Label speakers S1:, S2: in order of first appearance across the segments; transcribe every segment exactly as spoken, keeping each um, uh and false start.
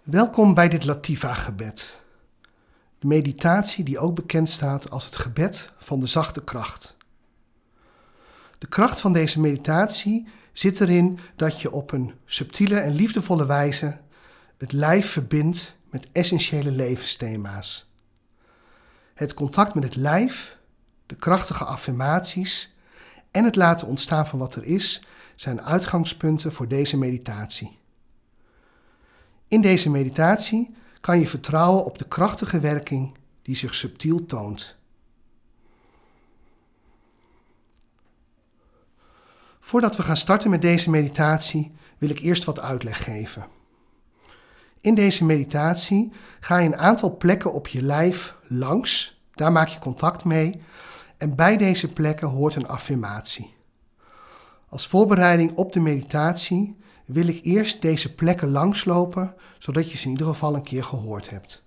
S1: Welkom bij dit Latifa-gebed. De meditatie die ook bekend staat als het gebed van de zachte kracht. De kracht van deze meditatie zit erin dat je op een subtiele en liefdevolle wijze het lijf verbindt met essentiële levensthema's. Het contact met het lijf, de krachtige affirmaties en het laten ontstaan van wat er is, zijn uitgangspunten voor deze meditatie. In deze meditatie kan je vertrouwen op de krachtige werking die zich subtiel toont. Voordat we gaan starten met deze meditatie wil ik eerst wat uitleg geven. In deze meditatie ga je een aantal plekken op je lijf langs, daar maak je contact mee en bij deze plekken hoort een affirmatie. Als voorbereiding op de meditatie wil ik eerst deze plekken langslopen, zodat je ze in ieder geval een keer gehoord hebt.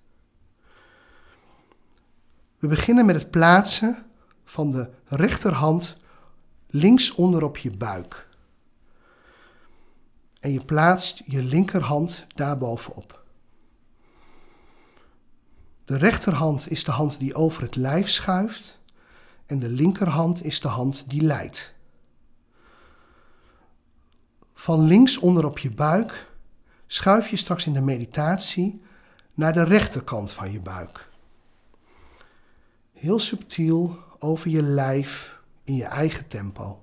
S1: We beginnen met het plaatsen van de rechterhand linksonder op je buik. En je plaatst je linkerhand daarbovenop. De rechterhand is de hand die over het lijf schuift en de linkerhand is de hand die leidt. Van links onder op je buik schuif je straks in de meditatie naar de rechterkant van je buik. Heel subtiel over je lijf in je eigen tempo.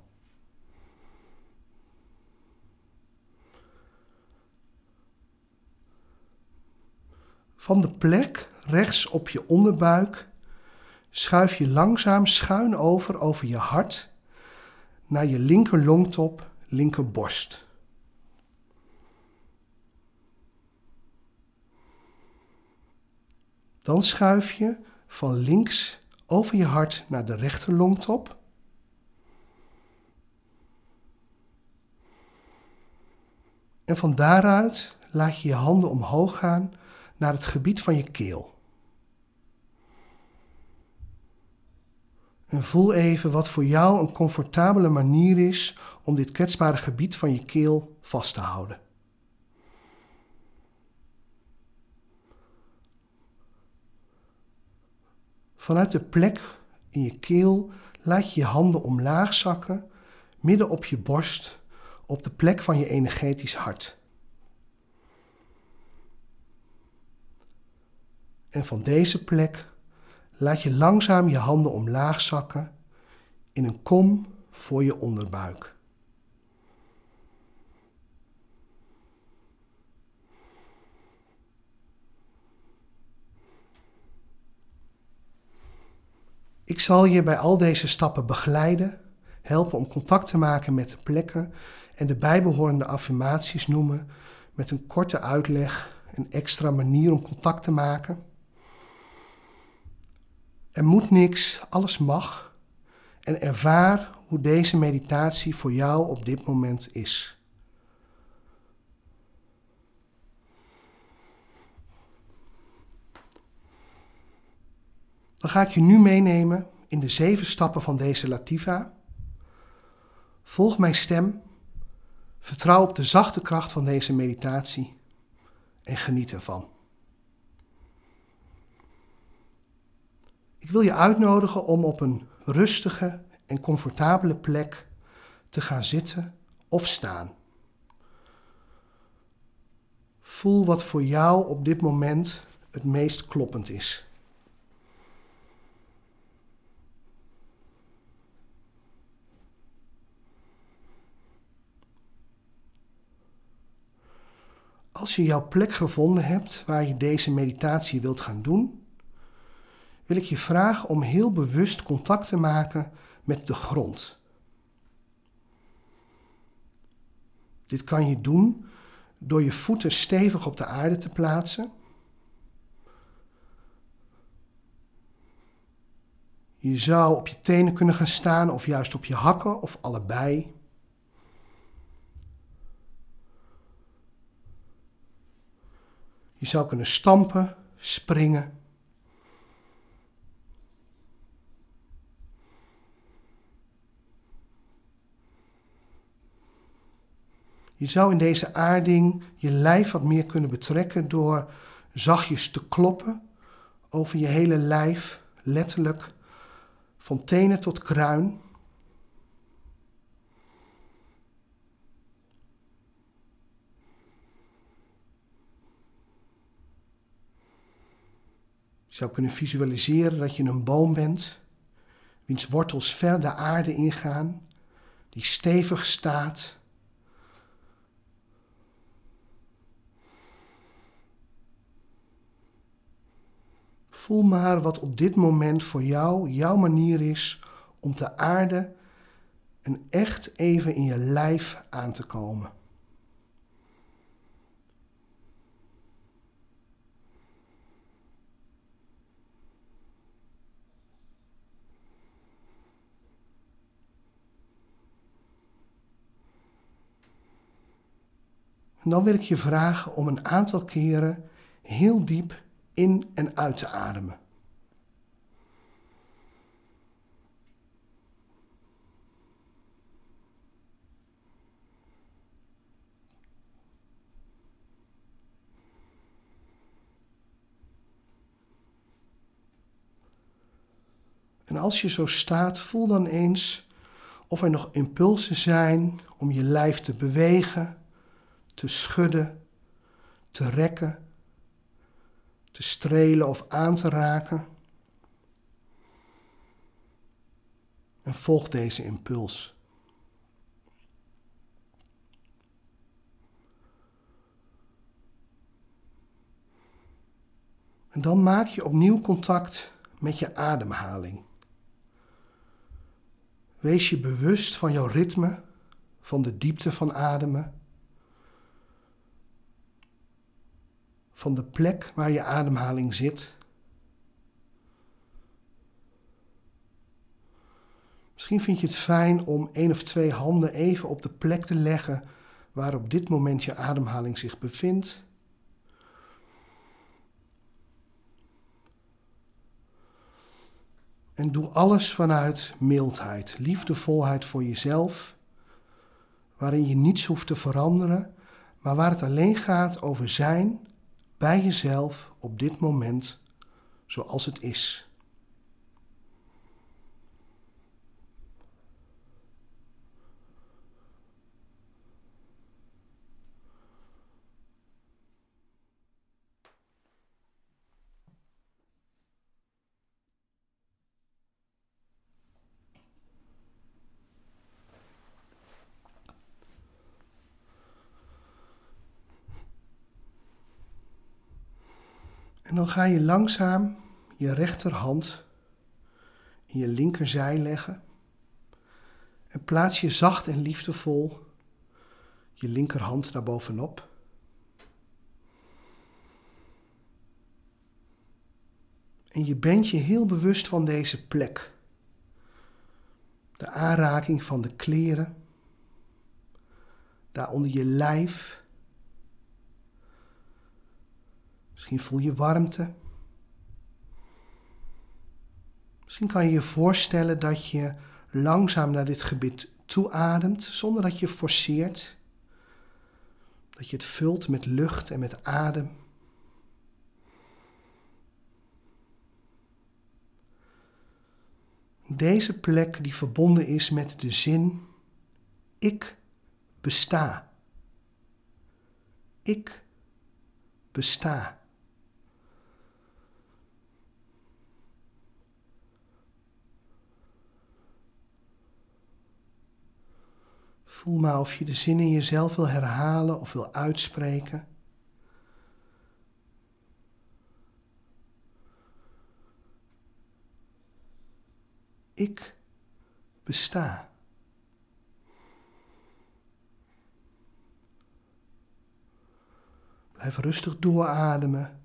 S1: Van de plek rechts op je onderbuik schuif je langzaam schuin over over je hart naar je linker longtop, linkerborst. Dan schuif je van links over je hart naar de rechter longtop. En van daaruit laat je je handen omhoog gaan naar het gebied van je keel. En voel even wat voor jou een comfortabele manier is om dit kwetsbare gebied van je keel vast te houden. Vanuit de plek in je keel laat je je handen omlaag zakken, midden op je borst, op de plek van je energetisch hart. En van deze plek laat je langzaam je handen omlaag zakken in een kom voor je onderbuik. Ik zal je bij al deze stappen begeleiden, helpen om contact te maken met de plekken en de bijbehorende affirmaties noemen met een korte uitleg, een extra manier om contact te maken. Er moet niks, alles mag en ervaar hoe deze meditatie voor jou op dit moment is. Dan ga ik je nu meenemen in de zeven stappen van deze Latifa. Volg mijn stem, vertrouw op de zachte kracht van deze meditatie en geniet ervan. Ik wil je uitnodigen om op een rustige en comfortabele plek te gaan zitten of staan. Voel wat voor jou op dit moment het meest kloppend is. Als je jouw plek gevonden hebt waar je deze meditatie wilt gaan doen, wil ik je vragen om heel bewust contact te maken met de grond. Dit kan je doen door je voeten stevig op de aarde te plaatsen. Je zou op je tenen kunnen gaan staan of juist op je hakken of allebei. Je zou kunnen stampen, springen. Je Je zou in deze aarding je lijf wat meer kunnen betrekken door zachtjes te kloppen over je hele lijf, letterlijk van tenen tot kruin. Je zou kunnen visualiseren dat je een boom bent, wiens wortels ver de aarde ingaan, die stevig staat. Voel maar wat op dit moment voor jou jouw manier is om te aarde en echt even in je lijf aan te komen. En dan wil ik je vragen om een aantal keren heel diep in en uit te ademen. En als je zo staat, voel dan eens of er nog impulsen zijn om je lijf te bewegen, te schudden, te rekken, te strelen of aan te raken. En volg deze impuls. En dan maak je opnieuw contact met je ademhaling. Wees je bewust van jouw ritme, van de diepte van ademen, van de plek waar je ademhaling zit. Misschien vind je het fijn om één of twee handen even op de plek te leggen waar op dit moment je ademhaling zich bevindt. En doe alles vanuit mildheid, liefdevolheid voor jezelf, waarin je niets hoeft te veranderen, maar waar het alleen gaat over zijn bij jezelf op dit moment zoals het is. En dan ga je langzaam je rechterhand in je linkerzij leggen en plaats je zacht en liefdevol je linkerhand naar bovenop. En je bent je heel bewust van deze plek. De aanraking van de kleren, daar onder je lijf. Misschien voel je warmte. Misschien kan je je voorstellen dat je langzaam naar dit gebied toeademt, zonder dat je forceert. Dat je het vult met lucht en met adem. Deze plek die verbonden is met de zin, ik besta. Ik besta. Voel maar of je de zin in jezelf wil herhalen of wil uitspreken. Ik besta. Blijf rustig doorademen.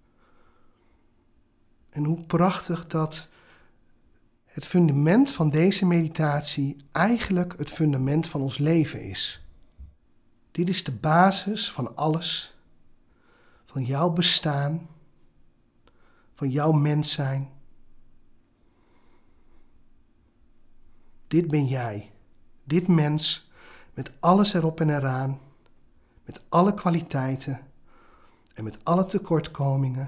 S1: En hoe prachtig dat het fundament van deze meditatie eigenlijk het fundament van ons leven is. Dit is de basis van alles, van jouw bestaan, van jouw mens zijn. Dit ben jij, dit mens met alles erop en eraan, met alle kwaliteiten en met alle tekortkomingen.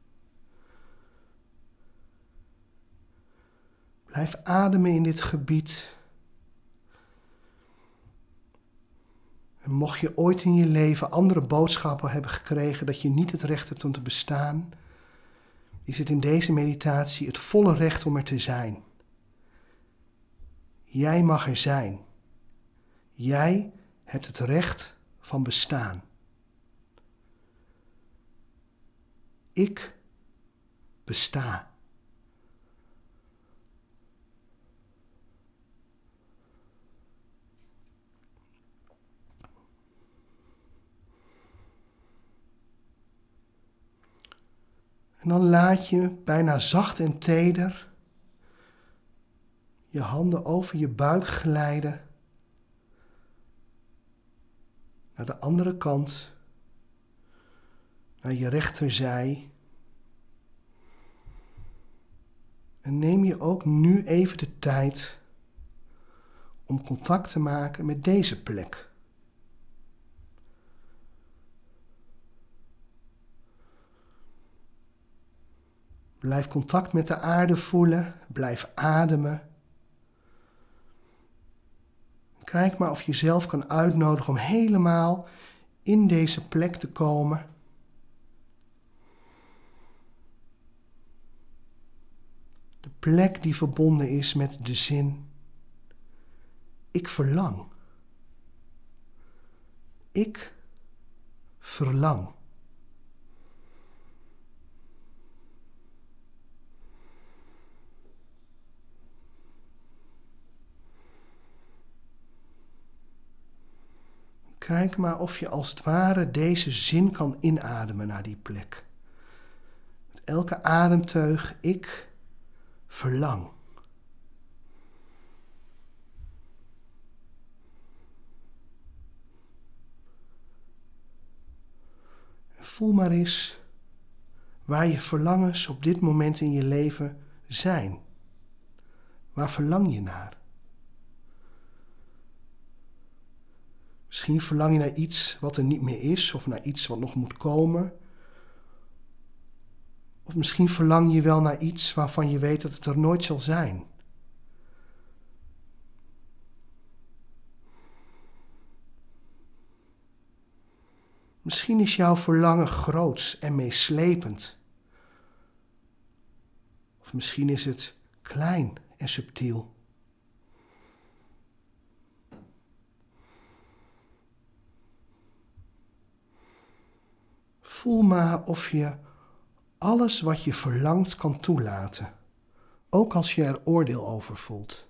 S1: Blijf ademen in dit gebied. En mocht je ooit in je leven andere boodschappen hebben gekregen dat je niet het recht hebt om te bestaan, is het in deze meditatie het volle recht om er te zijn. Jij mag er zijn. Jij hebt het recht van bestaan. Ik besta. En dan laat je bijna zacht en teder je handen over je buik glijden naar de andere kant, naar je rechterzij. En neem je ook nu even de tijd om contact te maken met deze plek. Blijf contact met de aarde voelen, blijf ademen. Kijk maar of je jezelf kan uitnodigen om helemaal in deze plek te komen. De plek die verbonden is met de zin: ik verlang. Ik verlang. Kijk maar of je als het ware deze zin kan inademen naar die plek. Met elke ademteug: ik verlang. En voel maar eens waar je verlangens op dit moment in je leven zijn. Waar verlang je naar? Misschien verlang je naar iets wat er niet meer is, of naar iets wat nog moet komen. Of misschien verlang je wel naar iets waarvan je weet dat het er nooit zal zijn. Misschien is jouw verlangen groots en meeslepend. Of misschien is het klein en subtiel. Voel maar of je alles wat je verlangt kan toelaten, ook als je er oordeel over voelt.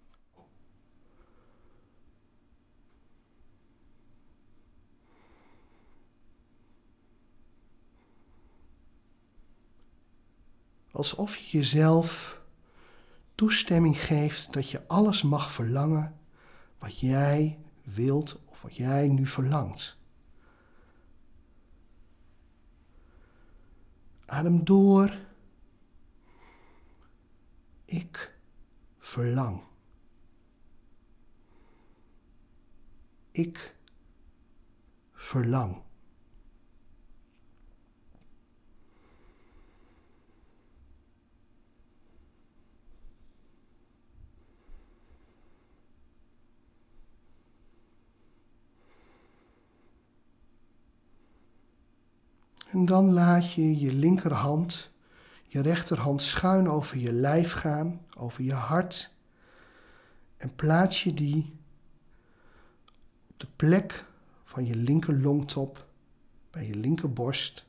S1: Alsof je jezelf toestemming geeft dat je alles mag verlangen wat jij wilt of wat jij nu verlangt. Adem door. Ik verlang. Ik verlang. En dan laat je je linkerhand, je rechterhand schuin over je lijf gaan, over je hart. En plaats je die op de plek van je linker longtop, bij je linkerborst.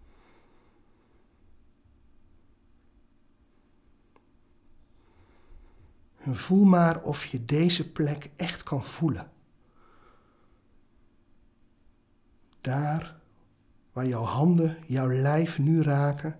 S1: En voel maar of je deze plek echt kan voelen. Daar waar jouw handen jouw lijf nu raken.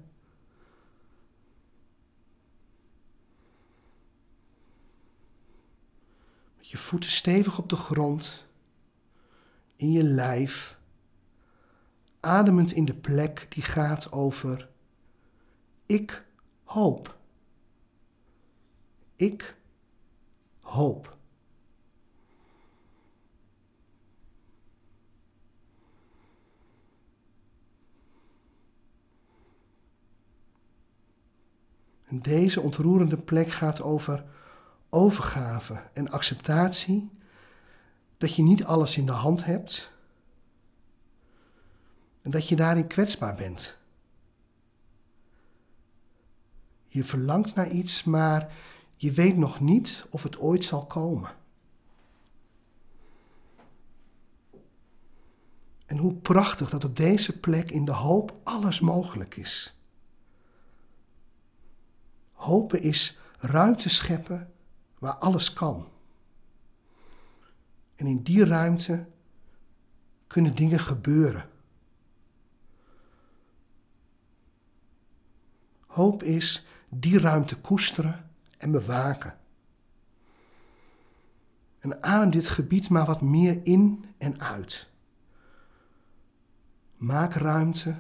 S1: Met je voeten stevig op de grond, in je lijf, ademend in de plek die gaat over ik hoop. Ik hoop. En deze ontroerende plek gaat over overgave en acceptatie, dat je niet alles in de hand hebt en dat je daarin kwetsbaar bent. Je verlangt naar iets, maar je weet nog niet of het ooit zal komen. En hoe prachtig dat op deze plek in de hoop alles mogelijk is. Hopen is ruimte scheppen waar alles kan. En in die ruimte kunnen dingen gebeuren. Hoop is die ruimte koesteren en bewaken. En adem dit gebied maar wat meer in en uit. Maak ruimte.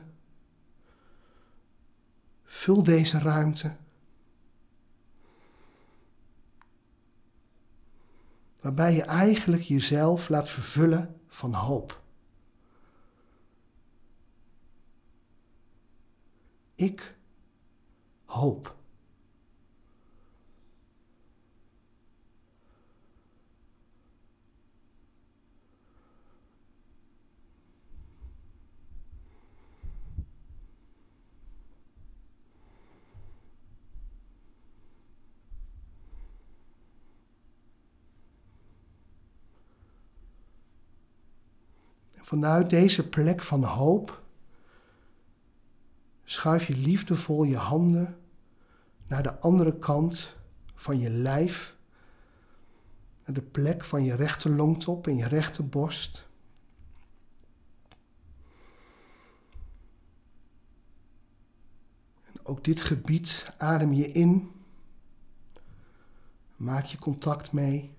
S1: Vul deze ruimte. Waarbij je eigenlijk jezelf laat vervullen van hoop. Ik hoop. Vanuit deze plek van hoop schuif je liefdevol je handen naar de andere kant van je lijf, naar de plek van je rechter longtop en je rechterborst. En ook dit gebied adem je in, maak je contact mee.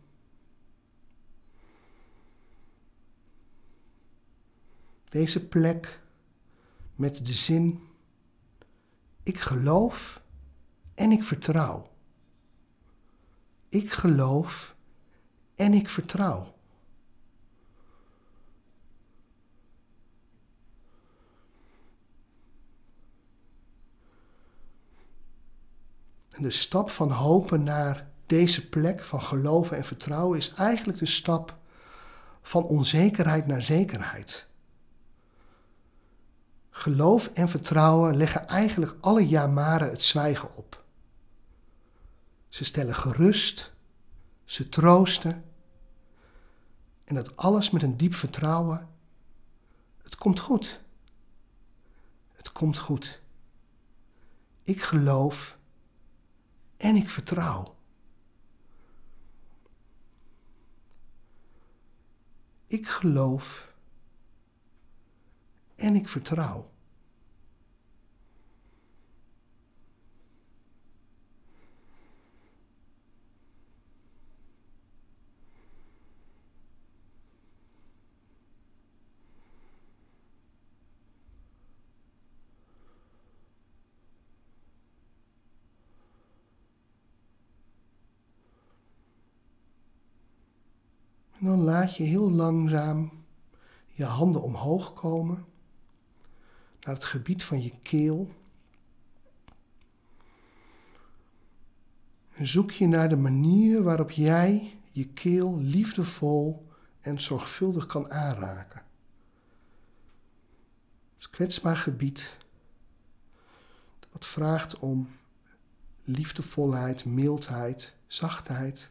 S1: Deze plek met de zin, ik geloof en ik vertrouw. Ik geloof en ik vertrouw. En de stap van hopen naar deze plek van geloven en vertrouwen is eigenlijk de stap van onzekerheid naar zekerheid. Geloof en vertrouwen leggen eigenlijk alle jamaren het zwijgen op. Ze stellen gerust, ze troosten en dat alles met een diep vertrouwen. Het komt goed. Het komt goed. Ik geloof en ik vertrouw. Ik geloof en ik vertrouw. En dan laat je heel langzaam je handen omhoog komen naar het gebied van je keel. En zoek je naar de manier waarop jij je keel liefdevol en zorgvuldig kan aanraken. Het is een kwetsbaar gebied wat vraagt om liefdevolheid, mildheid, zachtheid.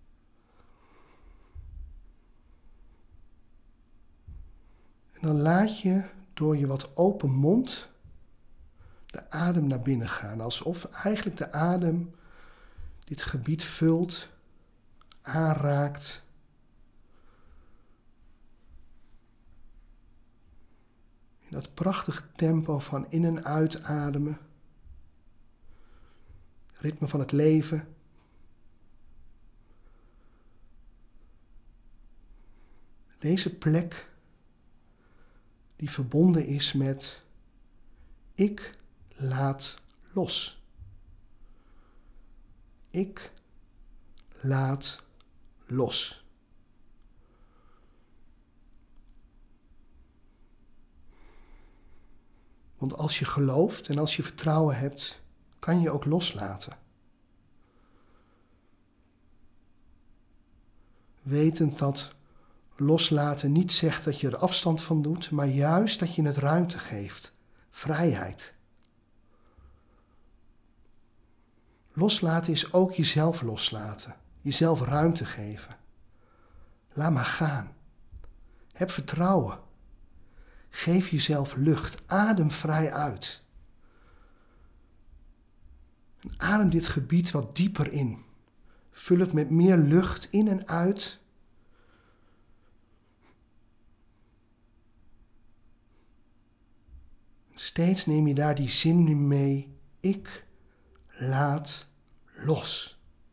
S1: En dan laat je door je wat open mond de adem naar binnen gaan. Alsof eigenlijk de adem dit gebied vult, aanraakt. In dat prachtige tempo van in- en uitademen. Ritme van het leven. Deze plek die verbonden is met ik laat los. Ik laat los. Want als je gelooft en als je vertrouwen hebt, kan je ook loslaten. Wetend dat loslaten niet zegt dat je er afstand van doet, maar juist dat je het ruimte geeft. Vrijheid. Loslaten is ook jezelf loslaten. Jezelf ruimte geven. Laat maar gaan. Heb vertrouwen. Geef jezelf lucht. Adem vrij uit. En adem dit gebied wat dieper in. Vul het met meer lucht in en uit. Steeds neem je daar die zin nu mee. Ik laat los.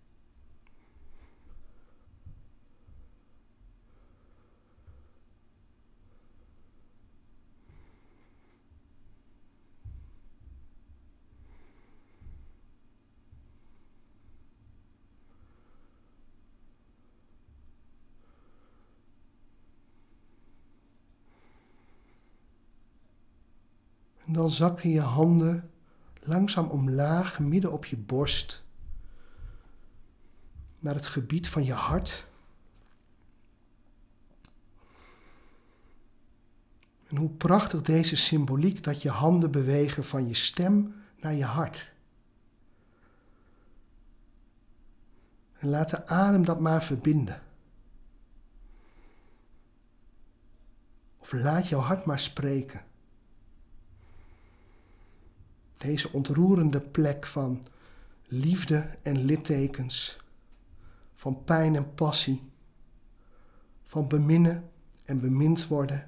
S1: En dan zakken je handen langzaam omlaag, midden op je borst, naar het gebied van je hart. En hoe prachtig deze symboliek dat je handen bewegen van je stem naar je hart. En laat de adem dat maar verbinden. Of laat jouw hart maar spreken. Deze ontroerende plek van liefde en littekens, van pijn en passie, van beminnen en bemind worden.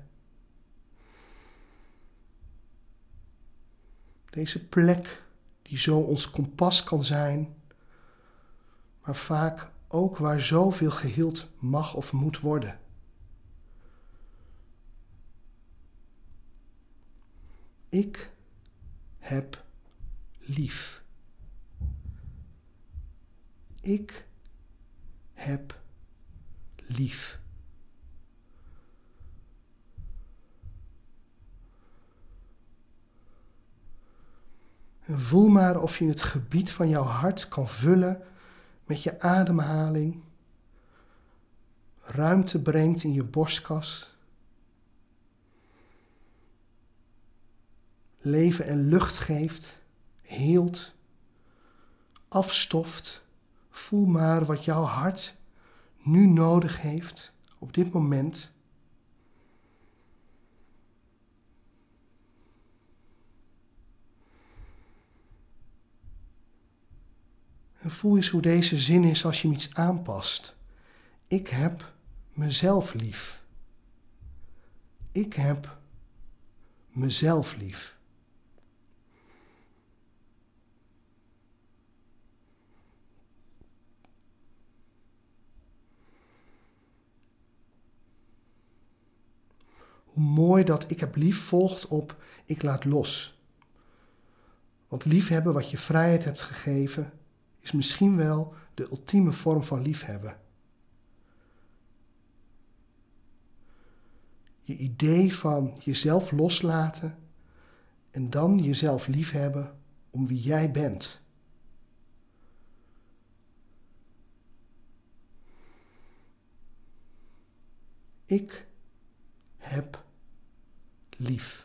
S1: Deze plek die zo ons kompas kan zijn, maar vaak ook waar zoveel geheeld mag of moet worden. Ik heb lief. Ik heb lief. En voel maar of je het gebied van jouw hart kan vullen met je ademhaling. Ruimte brengt in je borstkas. Leven en lucht geeft, heelt, afstoft. Voel maar wat jouw hart nu nodig heeft op dit moment. En voel eens hoe deze zin is als je hem iets aanpast. Ik heb mezelf lief. Ik heb mezelf lief. Hoe mooi dat ik heb lief volgt op ik laat los. Want liefhebben wat je vrijheid hebt gegeven is misschien wel de ultieme vorm van liefhebben. Je idee van jezelf loslaten en dan jezelf liefhebben om wie jij bent. Ik heb lief.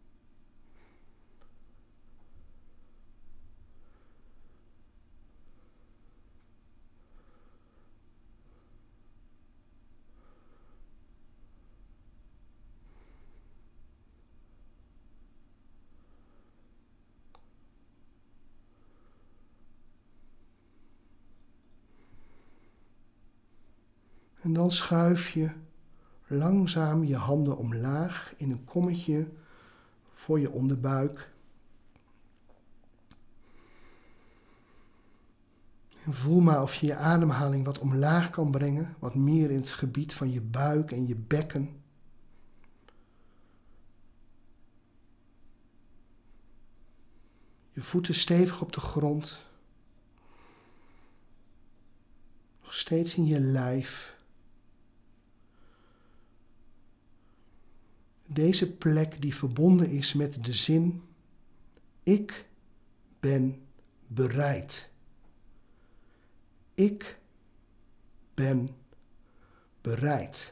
S1: En dan schuif je langzaam je handen omlaag in een kommetje voor je onderbuik. En voel maar of je je ademhaling wat omlaag kan brengen, wat meer in het gebied van je buik en je bekken. Je voeten stevig op de grond. Nog steeds in je lijf. Deze plek die verbonden is met de zin, ik ben bereid. Ik ben bereid.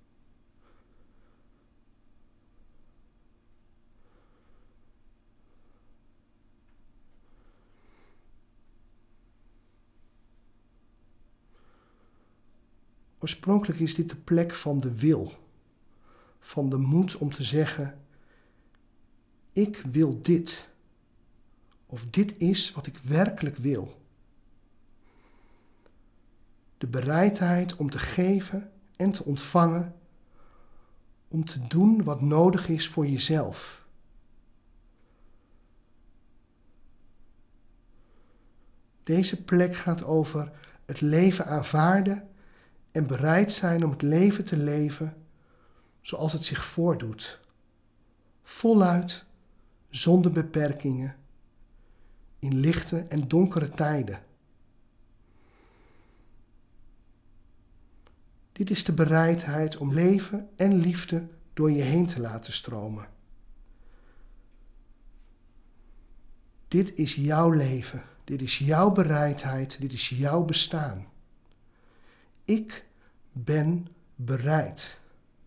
S1: Oorspronkelijk is dit de plek van de wil, van de moed om te zeggen, ik wil dit, of dit is wat ik werkelijk wil. De bereidheid om te geven en te ontvangen, om te doen wat nodig is voor jezelf. Deze plek gaat over het leven aanvaarden en bereid zijn om het leven te leven zoals het zich voordoet. Voluit, zonder beperkingen, in lichte en donkere tijden. Dit is de bereidheid om leven en liefde door je heen te laten stromen. Dit is jouw leven, dit is jouw bereidheid, dit is jouw bestaan. Ik ben bereid.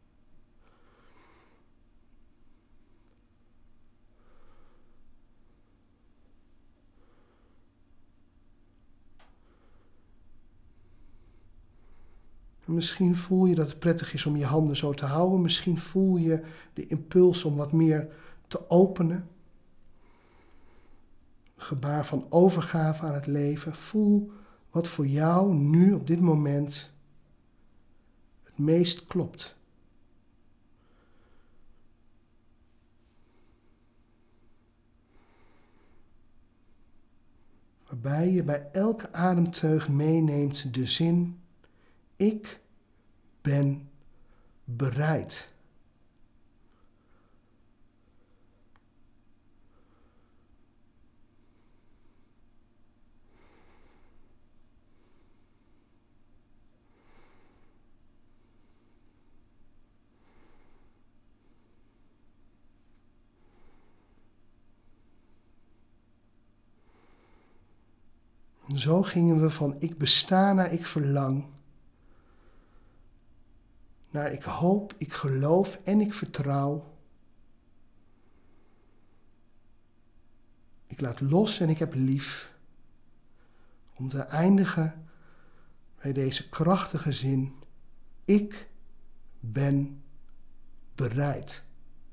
S1: En misschien voel je dat het prettig is om je handen zo te houden. Misschien voel je de impuls om wat meer te openen. Een gebaar van overgave aan het leven. Voel wat voor jou nu op dit moment het meest klopt. Waarbij je bij elke ademteug meeneemt de zin, ik ben bereid. En zo gingen we van ik besta naar ik verlang, naar ik hoop, ik geloof en ik vertrouw. Ik laat los en ik heb lief. Om te eindigen bij deze krachtige zin, ik ben bereid.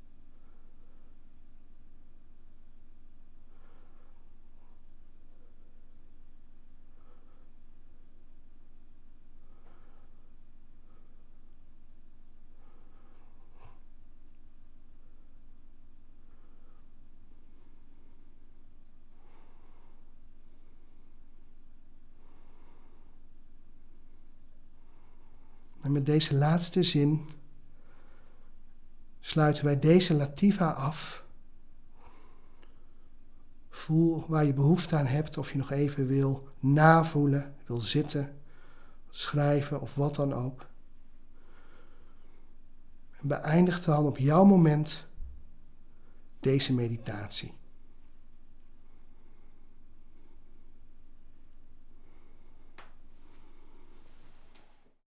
S1: En met deze laatste zin sluiten wij deze Lativa af. Voel waar je behoefte aan hebt, of je nog even wil navoelen, wil zitten, schrijven of wat dan ook. En beëindig dan op jouw moment deze meditatie.